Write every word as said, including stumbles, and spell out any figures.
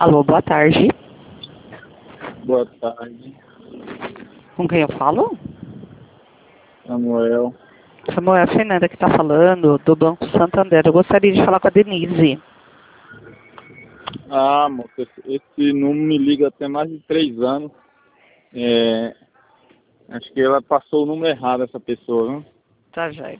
Alô, boa tarde. Boa tarde, Com quem eu falo? Samuel. Samuel, é a Fernanda que está falando, do Banco Santander. Eu gostaria de falar com a Denise. Ah, moça, esse, esse número me liga até mais de três anos. É, acho que ela passou o número errado, essa pessoa, viu? Tá, já.